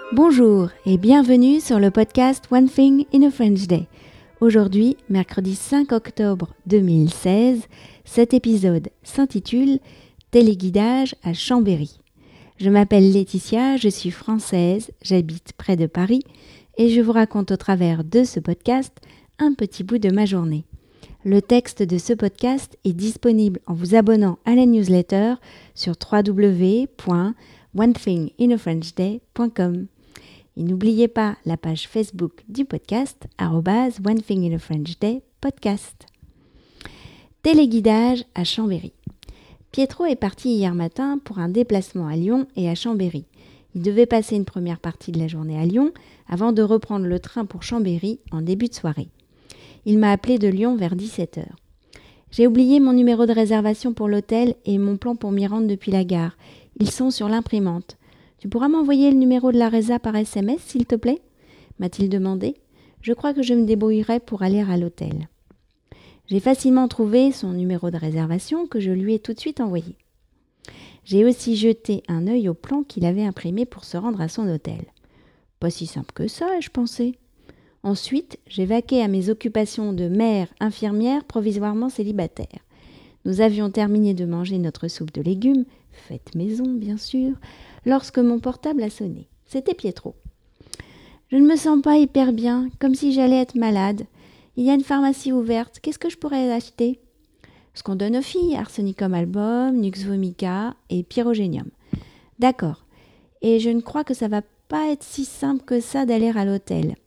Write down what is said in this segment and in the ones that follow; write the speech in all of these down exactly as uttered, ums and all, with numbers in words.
Bonjour et bienvenue sur le podcast One Thing in a French Day. Aujourd'hui, mercredi cinq octobre deux mille seize, cet épisode s'intitule « Téléguidage à Chambéry ». Je m'appelle Laetitia, je suis française, j'habite près de Paris et je vous raconte au travers de ce podcast un petit bout de ma journée. Le texte de ce podcast est disponible en vous abonnant à la newsletter sur w w w point one thing in a french day point com. Et n'oubliez pas la page Facebook du podcast, arobase one thing in a french day podcast. Téléguidage à Chambéry. Pietro est parti hier matin pour un déplacement à Lyon et à Chambéry. Il devait passer une première partie de la journée à Lyon avant de reprendre le train pour Chambéry en début de soirée. Il m'a appelé de Lyon vers dix-sept heures. J'ai oublié mon numéro de réservation pour l'hôtel et mon plan pour m'y rendre depuis la gare. Ils sont sur l'imprimante. Tu pourras m'envoyer le numéro de la résa par S M S, s'il te plaît ? M'a-t-il demandé. Je crois que je me débrouillerai pour aller à l'hôtel. J'ai facilement trouvé son numéro de réservation que je lui ai tout de suite envoyé. J'ai aussi jeté un œil au plan qu'il avait imprimé pour se rendre à son hôtel. Pas si simple que ça, ai-je pensé. Ensuite, j'ai vaqué à mes occupations de mère infirmière provisoirement célibataire. Nous avions terminé de manger notre soupe de légumes, faite maison bien sûr, lorsque mon portable a sonné. C'était Pietro. Je ne me sens pas hyper bien, comme si j'allais être malade. Il y a une pharmacie ouverte, qu'est-ce que je pourrais acheter ? Ce qu'on donne aux filles, arsenicum album, nux vomica et pyrogénium. D'accord. Et je ne crois que ça va pas être si simple que ça d'aller à l'hôtel.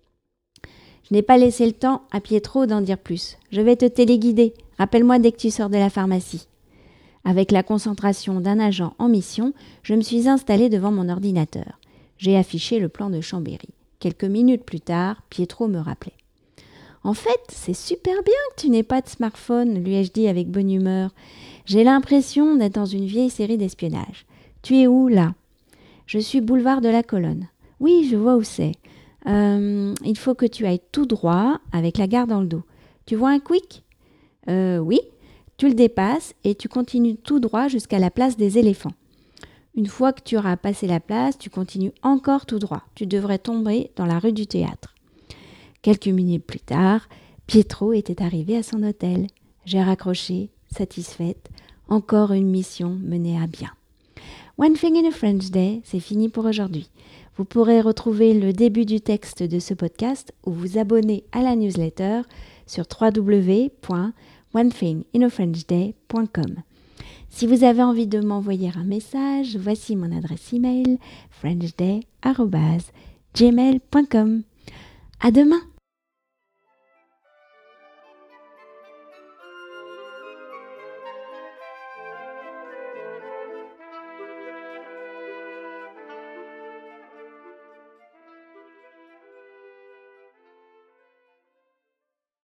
Je n'ai pas laissé le temps à Pietro d'en dire plus. Je vais te téléguider. Rappelle-moi dès que tu sors de la pharmacie. Avec la concentration d'un agent en mission, je me suis installée devant mon ordinateur. J'ai affiché le plan de Chambéry. Quelques minutes plus tard, Pietro me rappelait. « En fait, c'est super bien que tu n'aies pas de smartphone, lui ai-je dit avec bonne humeur. J'ai l'impression d'être dans une vieille série d'espionnage. Tu es où, là ? Je suis boulevard de la Colonne. Oui, je vois où c'est. Euh, il faut que tu ailles tout droit avec la gare dans le dos. Tu vois un quick ? Euh, oui. Tu le dépasses et tu continues tout droit jusqu'à la place des éléphants. Une fois que tu auras passé la place, tu continues encore tout droit. Tu devrais tomber dans la rue du Théâtre. » Quelques minutes plus tard, Pietro était arrivé à son hôtel. J'ai raccroché, satisfaite. Encore une mission menée à bien. One Thing in a French Day, c'est fini pour aujourd'hui. Vous pourrez retrouver le début du texte de ce podcast ou vous abonner à la newsletter sur w w w point one thing in a french day point com. Si vous avez envie de m'envoyer un message, voici mon adresse email frenchday arobase gmail point com. À demain!